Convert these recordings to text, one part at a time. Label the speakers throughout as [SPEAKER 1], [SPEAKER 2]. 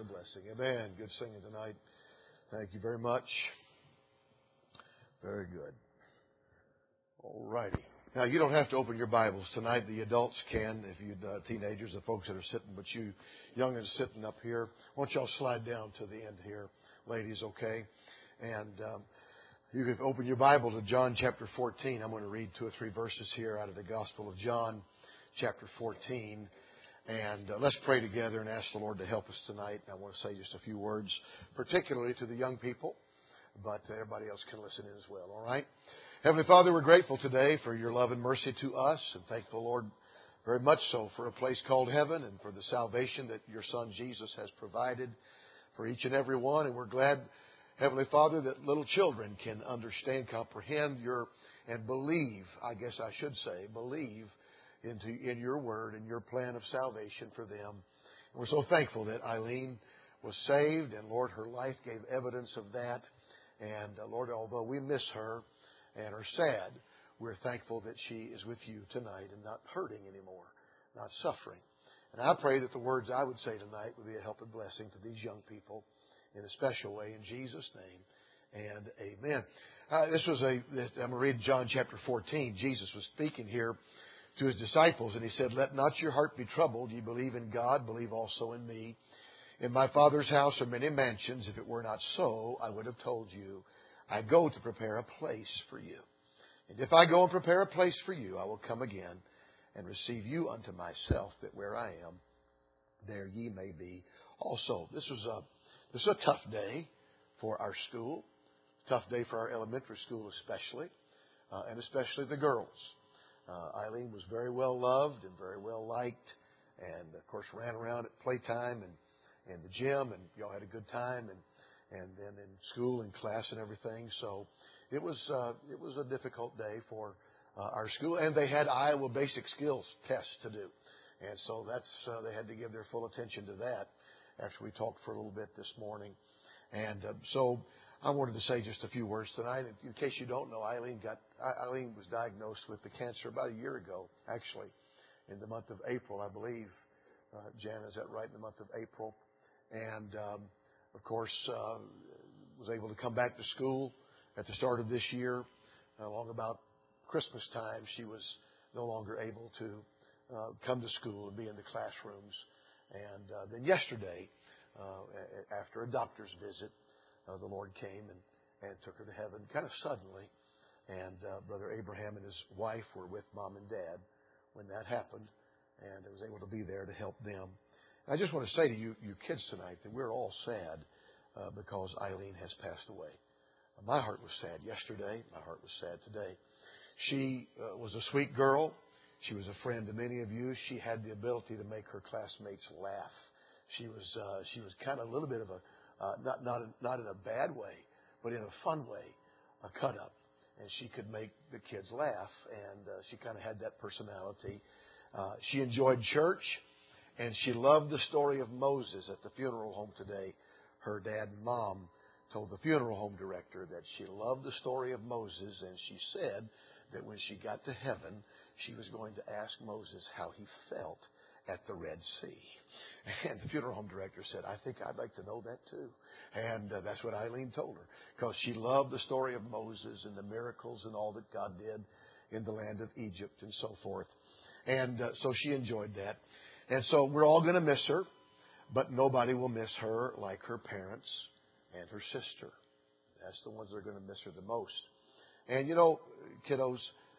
[SPEAKER 1] a blessing. Amen. Good singing tonight. Thank you very much. Very good. All righty. Now, you don't have to open your Bibles tonight. The adults can, if you teenagers, the folks that are sitting, but you youngins sitting up here, why don't y'all slide down to the end here, ladies, okay? And you can open your Bible to John chapter 14. I'm going to read 2 or 3 verses here out of the Gospel of John chapter 14. And let's pray together and ask the Lord to help us tonight. And I want to say just a few words, particularly to the young people, but everybody else can listen in as well, all right? Heavenly Father, we're grateful today for your love and mercy to us, and thankful, Lord, very much so for a place called heaven and for the salvation that your Son Jesus has provided for each and every one. And we're glad, Heavenly Father, that little children can understand, comprehend and believe, I guess I should say, believe in your word and your plan of salvation for them. And we're so thankful that Eileen was saved, and Lord, her life gave evidence of that. And Lord, although we miss her and are sad, we're thankful that she is with you tonight and not hurting anymore, not suffering. And I pray that the words I would say tonight would be a help and blessing to these young people in a special way, in Jesus' name, and amen. I'm going to read John chapter 14. Jesus was speaking here to his disciples, and he said, "Let not your heart be troubled. Ye believe in God, believe also in me. In my Father's house are many mansions. If it were not so, I would have told you. I go to prepare a place for you. And if I go and prepare a place for you, I will come again and receive you unto myself, that where I am, there ye may be also." This is a tough day for our school, tough day for our elementary school especially, and especially the girls. Eileen was very well loved and very well liked, and of course ran around at playtime and the gym, and y'all had a good time, and then in school and class and everything. So it was a difficult day for our school, and they had Iowa Basic Skills tests to do, and so they had to give their full attention to that after we talked for a little bit this morning. And so I wanted to say just a few words tonight. In case you don't know, Eileen was diagnosed with the cancer about a year ago, actually, in the month of April, I believe. Jan, is that right? In the month of April. And, of course, was able to come back to school at the start of this year. Along about Christmas time, she was no longer able to come to school and be in the classrooms. And then yesterday, after a doctor's visit, the Lord came and took her to heaven kind of suddenly. And Brother Abraham and his wife were with Mom and Dad when that happened, and I was able to be there to help them. And I just want to say to you kids tonight that we're all sad because Eileen has passed away. My heart was sad yesterday. My heart was sad today. She was a sweet girl. She was a friend to many of you. She had the ability to make her classmates laugh. She was kind of a little bit of a not in a bad way, but in a fun way, a cut up, and she could make the kids laugh. And she kind of had that personality. She enjoyed church, and she loved the story of Moses at the funeral home today. Her dad and mom told the funeral home director that she loved the story of Moses, and she said that when she got to heaven, she was going to ask Moses how he felt at the Red Sea. And the funeral home director said, "I think I'd like to know that too." And that's what Eileen told her, because she loved the story of Moses and the miracles and all that God did in the land of Egypt and so forth. And so she enjoyed that. And so we're all going to miss her, but nobody will miss her like her parents and her sister. That's the ones that are going to miss her the most. And you know, kiddos,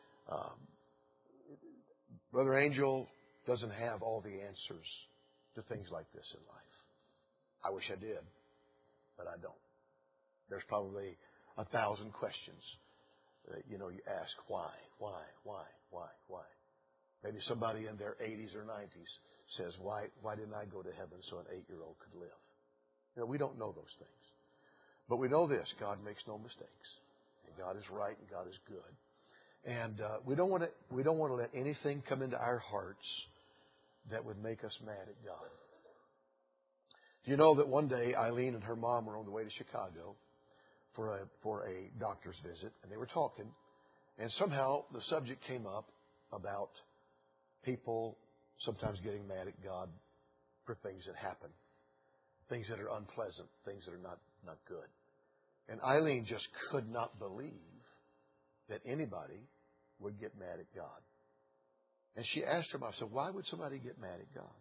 [SPEAKER 1] Brother Angel doesn't have all the answers to things like this in life. I wish I did, but I don't. There's probably 1,000 questions that, you ask, why? Maybe somebody in their 80s or 90s says, why didn't I go to heaven so an 8-year-old could live? We don't know those things. But we know this: God makes no mistakes. And God is right and God is good. And we don't want to let anything come into our hearts that would make us mad at God. Do you know that one day Eileen and her mom were on the way to Chicago for a doctor's visit, and they were talking, and somehow the subject came up about people sometimes getting mad at God for things that happen. things that are unpleasant, things that are not good. And Eileen just could not believe that anybody would get mad at God. And she asked her mom, I said, why would somebody get mad at God?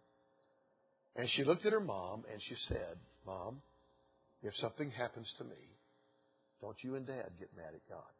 [SPEAKER 1] And she looked at her mom and she said, Mom, if something happens to me, don't you and Dad get mad at God.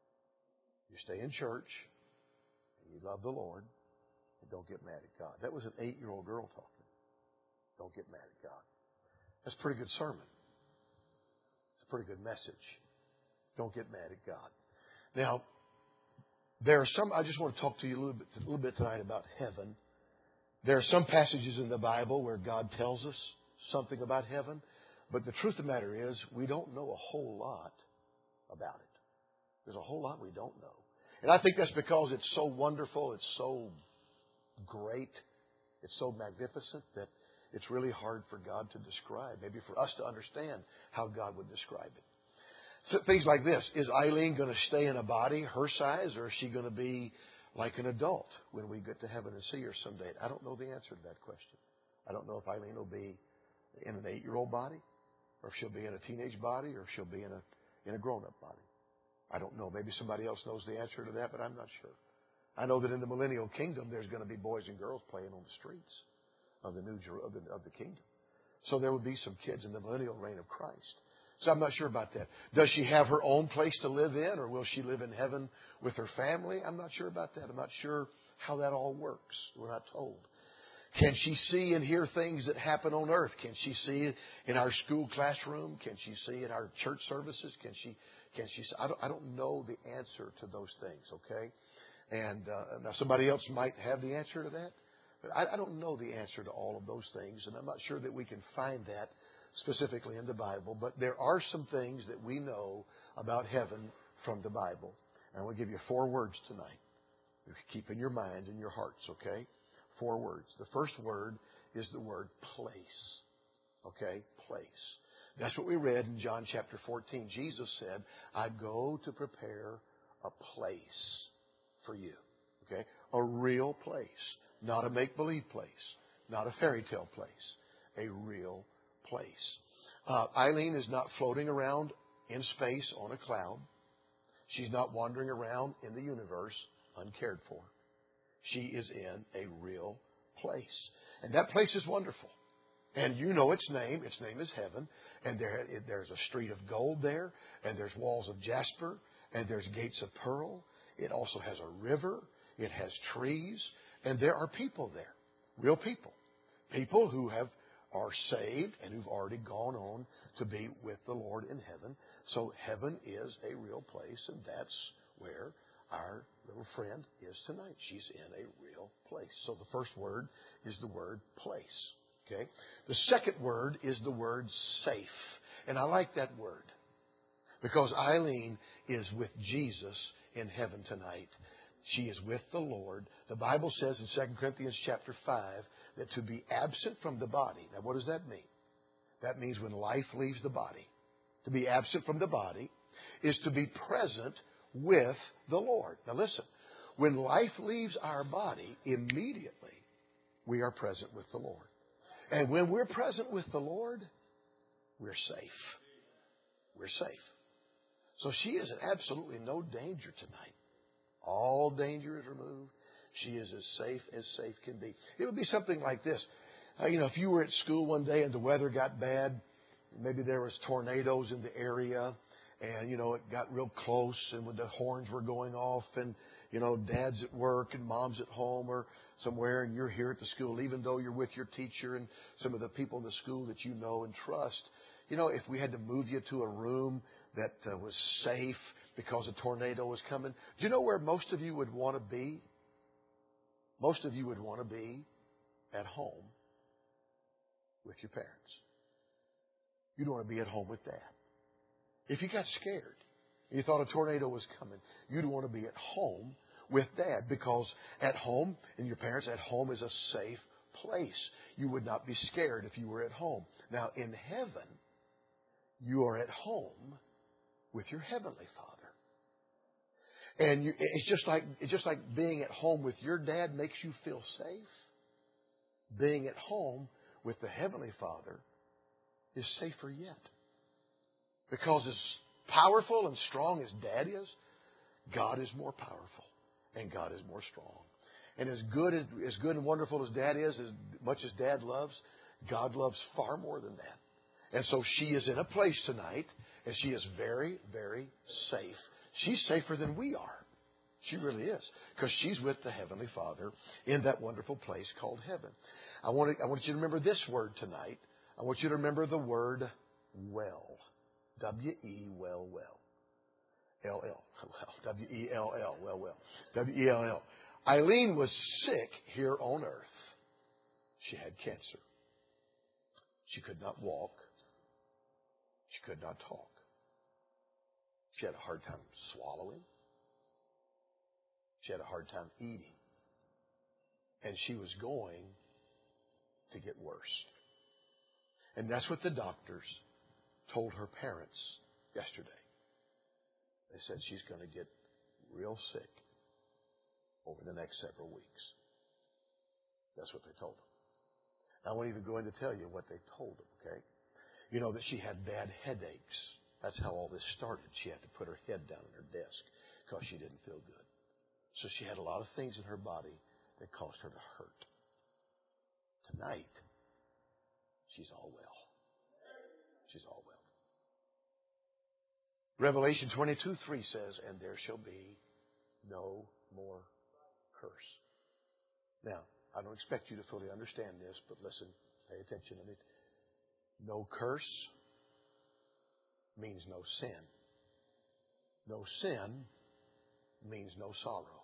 [SPEAKER 1] You stay in church and you love the Lord and don't get mad at God. That was an 8-year-old girl talking. Don't get mad at God. That's a pretty good sermon. It's a pretty good message. Don't get mad at God. Now, there are some, I just want to talk to you a little bit tonight about heaven. There are some passages in the Bible where God tells us something about heaven, but the truth of the matter is we don't know a whole lot about it. There's a whole lot we don't know. And I think that's because it's so wonderful, it's so great, it's so magnificent that it's really hard for God to describe, maybe for us to understand how God would describe it. So things like this. Is Eileen going to stay in a body her size, or is she going to be like an adult when we get to heaven and see her someday? I don't know the answer to that question. I don't know if Eileen will be in an 8-year-old body, or if she'll be in a teenage body, or if she'll be in a grown-up body. I don't know. Maybe somebody else knows the answer to that, but I'm not sure. I know that in the millennial kingdom, there's going to be boys and girls playing on the streets of the kingdom. So there will be some kids in the millennial reign of Christ. So I'm not sure about that. Does she have her own place to live in, or will she live in heaven with her family? I'm not sure about that. I'm not sure how that all works. We're not told. Can she see and hear things that happen on earth? Can she see it in our school classroom? Can she see in our church services? Can she? I don't know the answer to those things. Okay, and now somebody else might have the answer to that, but I don't know the answer to all of those things, and I'm not sure that we can find that specifically in the Bible. But there are some things that we know about heaven from the Bible, and I want to give you 4 words tonight. Keep in your minds and your hearts. Okay. 4 words. The first word is the word place. Okay? Place. That's what we read in John chapter 14. Jesus said, I go to prepare a place for you. Okay? A real place. Not a make-believe place. Not a fairy tale place. A real place. Eileen is not floating around in space on a cloud. She's not wandering around in the universe uncared for. She is in a real place. And that place is wonderful. And you know its name. Its name is heaven. And there's a street of gold there. And there's walls of jasper. And there's gates of pearl. It also has a river. It has trees. And there are people there. Real people. People who are saved and who've already gone on to be with the Lord in heaven. So heaven is a real place. And that's where our little friend is tonight. She's in a real place. So the first word is the word place. Okay? The second word is the word safe. And I like that word because Eileen is with Jesus in heaven tonight. She is with the Lord. The Bible says in 2 Corinthians chapter 5 that to be absent from the body. Now what does that mean? That means when life leaves the body. To be absent from the body is to be present with the Lord. Now listen, when life leaves our body, immediately we are present with the Lord. And when we're present with the Lord, we're safe. We're safe. So she is in absolutely no danger tonight. All danger is removed. She is as safe can be. It would be something like this. If you were at school one day and the weather got bad, maybe there was tornadoes in the area, and, it got real close, and when the horns were going off, and, Dad's at work and Mom's at home or somewhere, and you're here at the school, even though you're with your teacher and some of the people in the school that you know and trust. If we had to move you to a room that was safe because a tornado was coming, do you know where most of you would want to be? Most of you would want to be at home with your parents. You'd want to be at home with Dad. If you got scared, you thought a tornado was coming, you'd want to be at home with Dad, because at home, and your parents, at home is a safe place. You would not be scared if you were at home. Now, in heaven, you are at home with your Heavenly Father. And it's just like being at home with your dad makes you feel safe. Being at home with the Heavenly Father is safer yet. Because as powerful and strong as Dad is, God is more powerful and God is more strong. And as good and wonderful as Dad is, as much as Dad loves, God loves far more than that. And so she is in a place tonight, and she is very, very safe. She's safer than we are. She really is, because she's with the Heavenly Father in that wonderful place called heaven. I want you to remember this word tonight. I want you to remember the word well. W-E, well. L-L. Well, W-E-L-L. Well. W-E-L-L. Eileen was sick here on earth. She had cancer. She could not walk. She could not talk. She had a hard time swallowing. She had a hard time eating. And she was going to get worse. And that's what the doctors told her parents yesterday. They said she's going to get real sick over the next several weeks. That's what they told them. I won't even go in to tell you what they told them, okay? You know that she had bad headaches. That's how all this started. She had to put her head down on her desk because she didn't feel good. So she had a lot of things in her body that caused her to hurt. Tonight, she's all well. She's all well. Revelation 22:3 says, and there shall be no more curse. Now, I don't expect you to fully understand this, but listen, pay attention to me. No curse means no sin. No sin means no sorrow.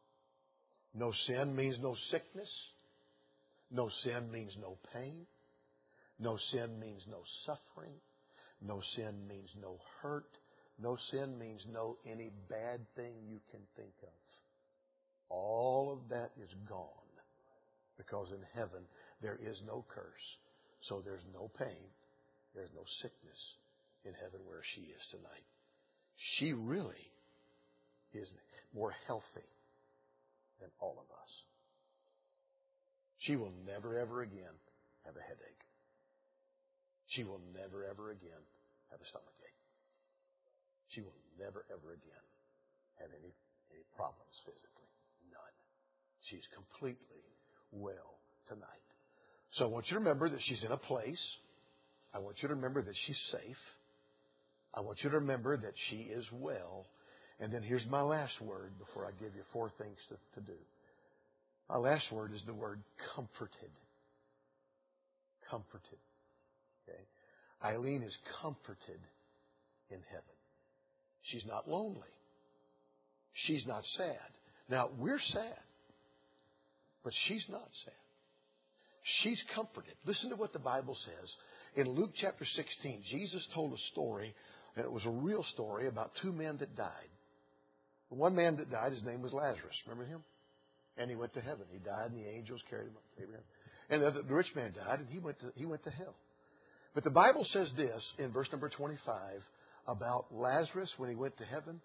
[SPEAKER 1] No sin means no sickness. No sin means no pain. No sin means no suffering. No sin means no hurt. No sin means no any bad thing you can think of. All of that is gone. Because in heaven, there is no curse. So there's no pain. There's no sickness in heaven where she is tonight. She really is more healthy than all of us. She will never, ever again have a headache. She will never, ever again have a stomachache. She will never, ever again have any problems physically. None. She's completely well tonight. So I want you to remember that she's in a place. I want you to remember that she's safe. I want you to remember that she is well. And then here's my last word before I give you 4 things to do. My last word is the word comforted. Comforted. Okay? Eileen is comforted in heaven. She's not lonely. She's not sad. Now, we're sad. But she's not sad. She's comforted. Listen to what the Bible says. In Luke chapter 16, Jesus told a story, and it was a real story about 2 men that died. The one man that died, his name was Lazarus. Remember him? And he went to heaven. He died, and the angels carried him up to Abraham. And the rich man died, and he went to hell. But the Bible says this in verse number 25 about Lazarus when he went to heaven.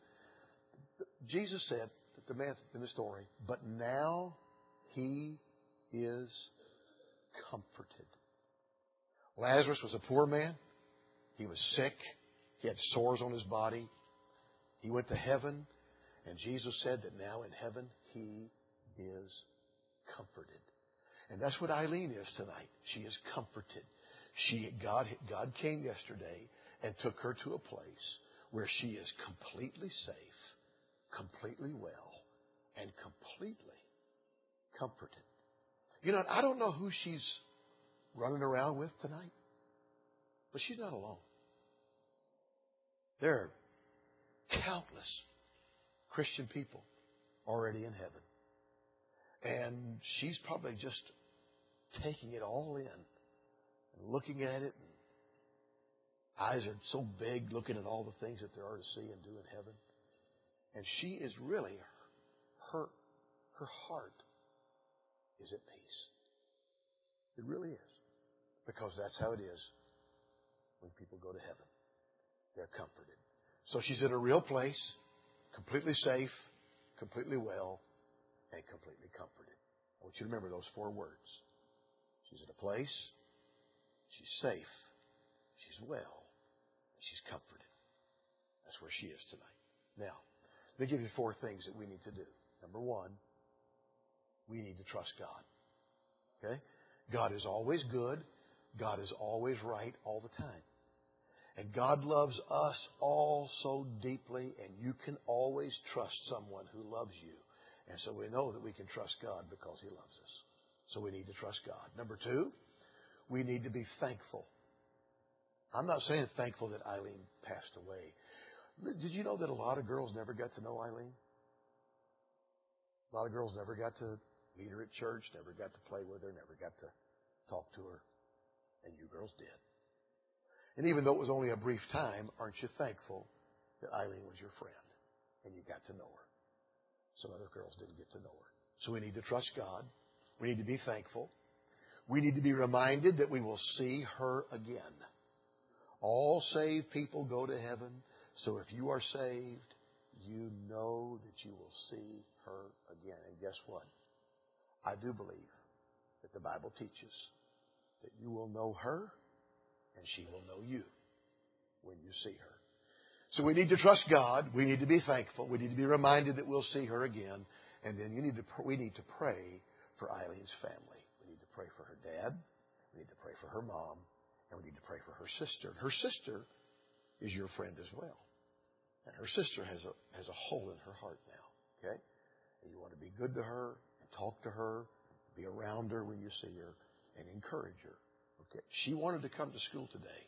[SPEAKER 1] Jesus said, the man in the story, but now he is comforted. Lazarus was a poor man. He was sick. He had sores on his body. He went to heaven, and Jesus said that now in heaven he is comforted. And that's what Eileen is tonight. She is comforted. God came yesterday and took her to a place where she is completely safe, completely well, and completely comforted. You know, I don't know who she's running around with tonight, but she's not alone. There are countless Christian people already in heaven. And she's probably just taking it all in and looking at it. And eyes are so big looking at all the things that there are to see and do in heaven. And she is really, her heart is at peace. It really is. Because that's how it is when people go to heaven. They're comforted. So she's in a real place, completely safe, completely well, and completely comforted. I want you to remember those 4 words. She's in a place, she's safe, well. She's comforted. That's where she is tonight. Now, let me give you 4 things that we need to do. Number 1, we need to trust God. Okay? God is always good. God is always right all the time. And God loves us all so deeply, and you can always trust someone who loves you. And so we know that we can trust God because He loves us. So we need to trust God. Number 2, we need to be thankful. I'm not saying thankful that Eileen passed away. Did you know that a lot of girls never got to know Eileen? A lot of girls never got to meet her at church, never got to play with her, never got to talk to her. And you girls did. And even though it was only a brief time, aren't you thankful that Eileen was your friend and you got to know her? Some other girls didn't get to know her. So we need to trust God. We need to be thankful. We need to be reminded that we will see her again. All saved people go to heaven. So if you are saved, you know that you will see her again. And guess what? I do believe that the Bible teaches that you will know her and she will know you when you see her. So we need to trust God. We need to be thankful. We need to be reminded that we'll see her again. And then we need to pray for Eileen's family. We need to pray for her dad. We need to pray for her mom. And we need to pray for her sister. Her sister is your friend as well. And her sister has a hole in her heart now. Okay? And you want to be good to her and talk to her, be around her when you see her, and encourage her. Okay? She wanted to come to school today.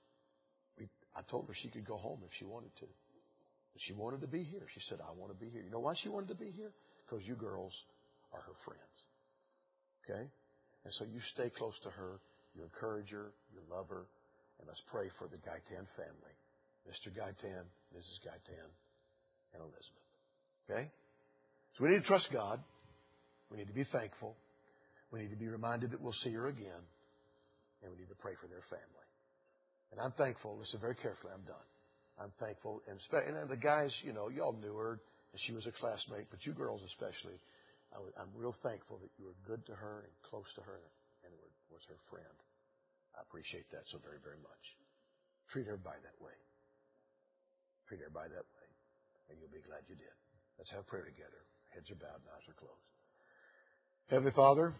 [SPEAKER 1] I told her she could go home if she wanted to. But she wanted to be here. She said, I want to be here. You know why she wanted to be here? Because you girls are her friends. Okay? And so you stay close to her. You encourage her. You love her. And let's pray for the Gaitan family. Mr. Gaitan, Mrs. Gaitan, and Elizabeth. Okay? So we need to trust God. We need to be thankful. We need to be reminded that we'll see her again. And we need to pray for their family. And I'm thankful. Listen very carefully. I'm done. I'm thankful. And the guys, y'all knew her, and she was a classmate, but you girls especially, I'm real thankful that you were good to her and close to her and was her friend. I appreciate that so very, very much. Treat everybody that way. Treat everybody that way, and you'll be glad you did. Let's have prayer together. Heads are bowed, eyes are closed. Heavenly Father,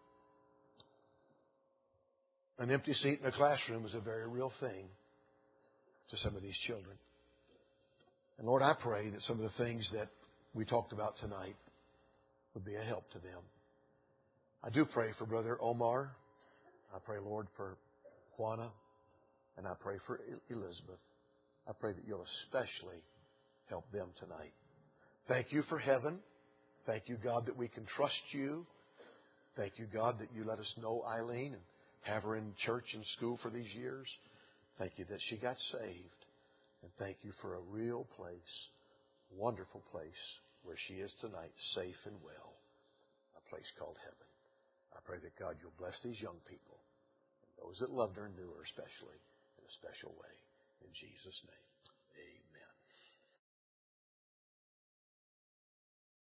[SPEAKER 1] an empty seat in a classroom is a very real thing to some of these children. And Lord, I pray that some of the things that we talked about tonight would be a help to them. I do pray for Brother Omar. I pray, Lord, for Juana. And I pray for Elizabeth. I pray that you'll especially help them tonight. Thank you for heaven. Thank you, God, that we can trust you. Thank you, God, that you let us know Eileen and have her in church and school for these years. Thank you that she got saved. And thank you for a real place, wonderful place where she is tonight, safe and well, a place called heaven. I pray that, God, you'll bless these young people and those that loved her and knew her especially in a special way. In Jesus' name, amen.